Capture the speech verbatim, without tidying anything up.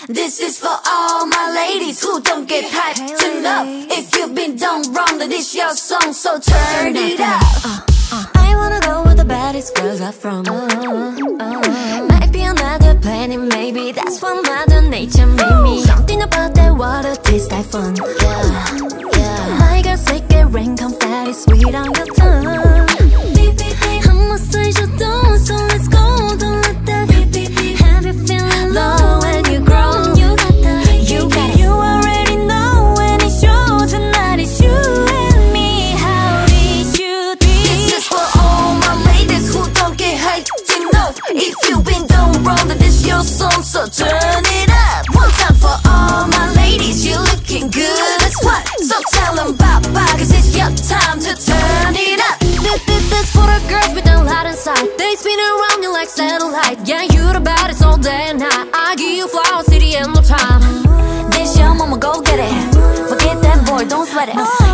This is for all my ladies who don't get hyped enough. If you've been done wrong, then this your song, so turn it up. uh, uh. I wanna go where the baddest girls are from. uh, uh. Might be another planet, maybe that's what Mother Nature made me. Something about that water tastes like fun. Yeah, yeah. My girls make it rain confetti sweet on your tongue. Beep, beep, beep. 한번 쓰셔도, so let's go. Don't let that beep, beep, beep. Have you feeling low when you grow? You got that, you got it. You already know when it's your tonight. It's you and me. How it should be. This is for all my ladies who don't get hyped enough. If you've been done wrong, then this your song, so turn it up. One time for all my ladies, you're looking good as what? So tell them bye-bye, cause it's your time to turn it up. This, this, this for the girls with a lot inside. They spin around you like satellite. Yeah, you the baddest all day and night. I give you flowers, city and no time. This your mama, go get it. Forget that boy, don't sweat it.